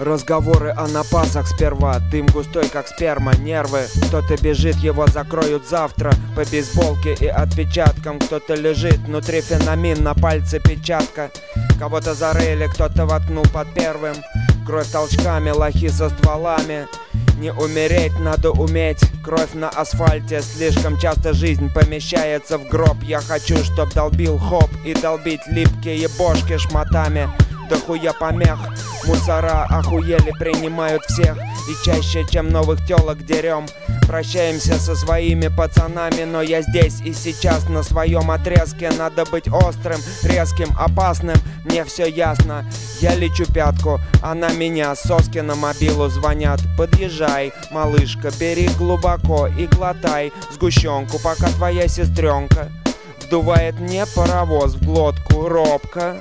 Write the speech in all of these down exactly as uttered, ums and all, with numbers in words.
Разговоры о напасах сперва, дым густой как сперма, нервы. Кто-то бежит, его закроют завтра по бейсболке и отпечаткам. Кто-то лежит, внутри феномен, на пальце печатка. Кого-то зарыли, кто-то воткнул под первым. Кровь толчками, лохи со стволами. Не умереть, надо уметь. Кровь на асфальте, слишком часто жизнь помещается в гроб. Я хочу, чтоб долбил хоп и долбить липкие бошки шматами. Да хуя помех, мусора охуели, принимают всех. И чаще, чем новых телок дерем. Прощаемся со своими пацанами, но я здесь и сейчас на своем отрезке. Надо быть острым, резким, опасным, мне все ясно. Я лечу пятку, а на меня соски на мобилу звонят. Подъезжай, малышка, бери глубоко и глотай сгущенку, пока твоя сестренка вдувает мне паровоз в глотку робко.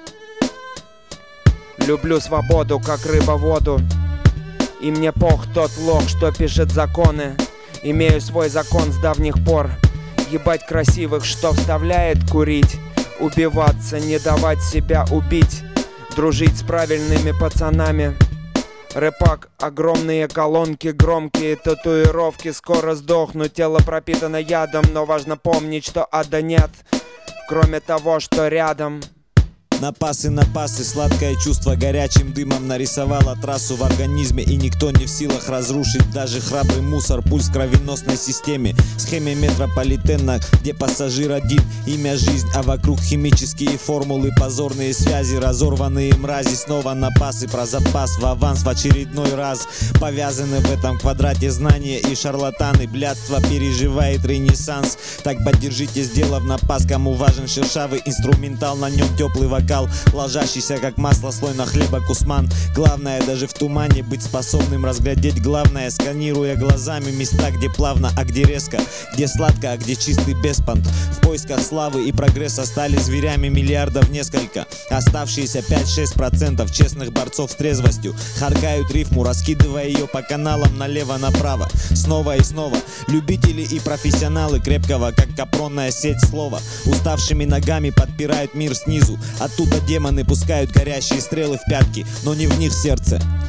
Люблю свободу, как рыба воду. И мне пох тот лох, что пишет законы. Имею свой закон с давних пор. Ебать красивых, что вставляет курить. Убиваться, не давать себя убить. Дружить с правильными пацанами. Рэпак, огромные колонки, громкие татуировки. Скоро сдохну, тело пропитано ядом. Но важно помнить, что ада нет, кроме того, что рядом. Напасы, напасы, сладкое чувство горячим дымом нарисовало трассу в организме. И никто не в силах разрушить даже храбрый мусор. Пульс в кровеносной системе, схеме метрополитена, где пассажир один, имя жизнь, а вокруг химические формулы, позорные связи, разорванные мрази. Снова напасы про запас в аванс в очередной раз. Повязаны в этом квадрате знания и шарлатаны. Блядство переживает ренессанс. Так поддержите, сделав напас, кому важен шершавый инструментал, на нем теплый вокал, ложащийся как масло слой на хлеба кусман. Главное даже в тумане быть способным разглядеть главное, сканируя глазами места, где плавно, а где резко, где сладко, а где чистый беспонт. В поисках славы и прогресса стали зверями миллиардов несколько. Оставшиеся пять-шесть процентов честных борцов с трезвостью харкают рифму, раскидывая ее по каналам налево-направо. Снова и снова любители и профессионалы крепкого, как капронная сеть слова, уставшими ногами подпирают мир снизу. Оттуда демоны пускают горящие стрелы в пятки, но не в них сердце.